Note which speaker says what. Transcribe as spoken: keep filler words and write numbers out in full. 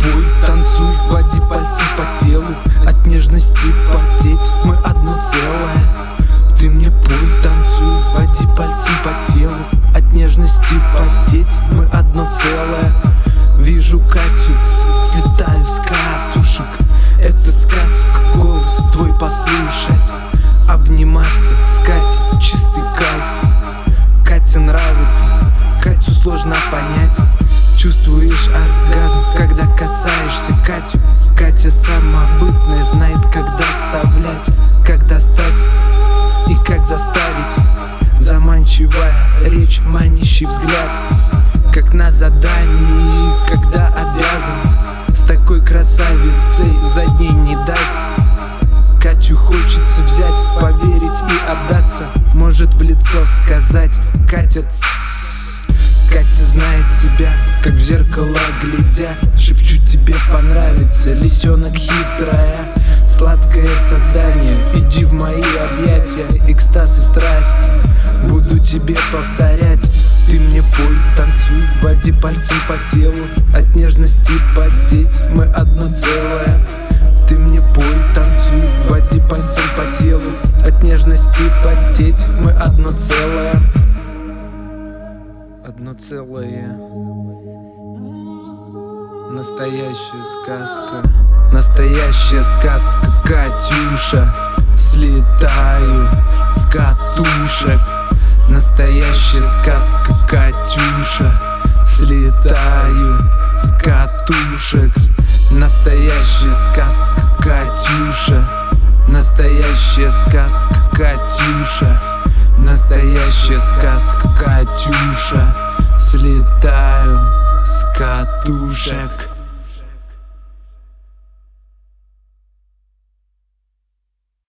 Speaker 1: пой, танцуй, води пальцем по телу. От нежности потеть мы одно целое. Ты мне пой, танцуй, води пальцем по телу. От нежности потеть мы одно целое. Вижу Катю, слетаю с катушек. Это сказка, голос твой послушать. Обниматься с Катей, чистый кайф. Катя нравится, Катю сложно понять. Чувствуешь оргазм, когда касаешься Катю. Катя самобытная, знает, как доставлять, как достать и как заставить. Заманчивая речь, манящий взгляд, как на задании, когда обязан. С такой красавицей за дней не дать. Катю хочется взять, поверить и отдаться. Может в лицо сказать: Катя, тссс. Катя знает себя, как в зеркало глядя. Шепчу, тебе понравится, лисенок хитрая. Сладкое создание, иди в мои объятия. Экстаз и страсть буду тебе повторять. Ты мне пой, танцуй, води пальцем по телу. От нежности потеть мы одно целое. Ты мне пой, танцуй, води пальцем по телу. От нежности потеть мы одно целое. Одно целое. Настоящая сказка. Настоящая сказка, Катюша. Слетаю с катушек. Настоящая сказка, Катюша. Слетаю с катушек. Настоящая сказка, Катюша. Настоящая сказка, Катюша. Настоящая сказка, Катюша. Слетаю с катушек.